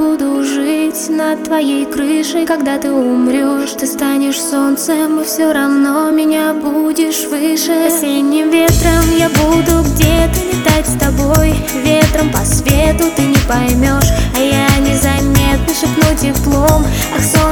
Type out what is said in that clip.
буду жить над твоей крышей. Когда ты умрешь, ты станешь солнцем, и все равно меня будешь выше. Осенним ветром я буду где-то летать с тобой. Ветром по свету ты не поймешь, а я незаметно шепну теплом. Ах,